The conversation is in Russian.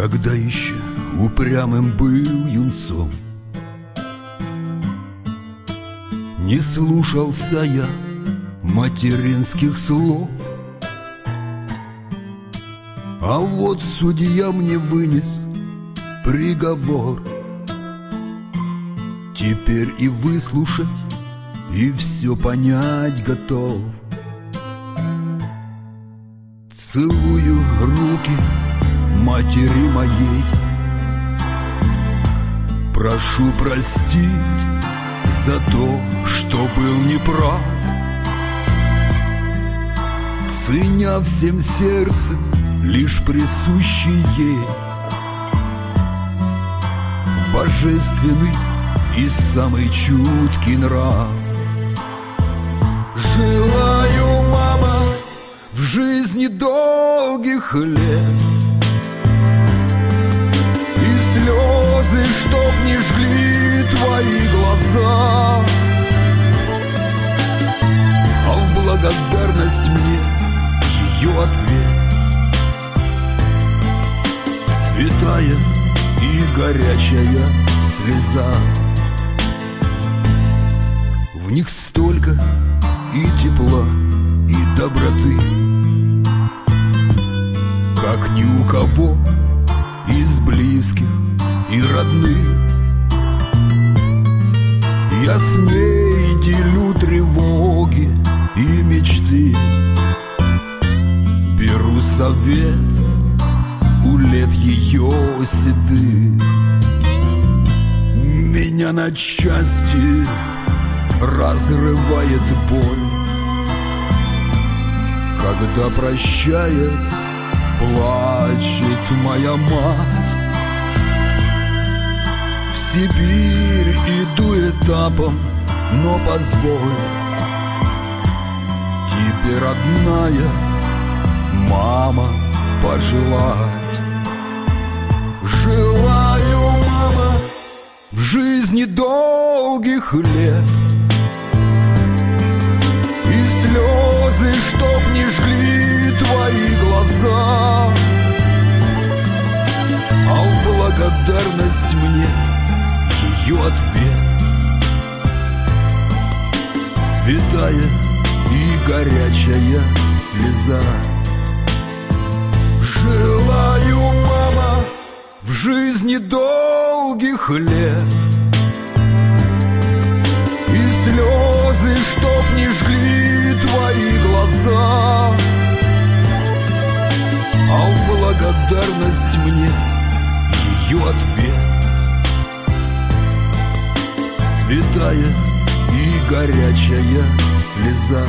Когда еще упрямым был юнцом, не слушался я материнских слов. А вот судья мне вынес приговор. Теперь и выслушать, и все понять готов. Целую руки матери моей, прошу простить за то, что был неправ. Ценя всем сердцем лишь присущий ей божественный и самый чуткий нрав. Желаю, мама, в жизни долгих лет, и слезы, чтоб не жгли твои глаза, а в благодарность мне ее ответ святая и горячая слеза. В них столько и тепла, и доброты, как ни у кого из близких и родных. Я с ней делю тревоги и мечты, беру совет у лет ее седых. Меня на части разрывает боль, когда, прощаясь, плачет моя мать. В Сибирь иду этапом, но позволь тебе, родная мама, пожелать. Желаю, мама, в жизни долгих лет, и слезы, чтоб не жгли твои глаза, а в благодарность мне ее ответ святая и горячая слеза. Желаю, мама, в жизни долгих лет, и слезы, чтоб не жгли твои глаза, а в благодарность мне ее ответ святая и горячая слеза.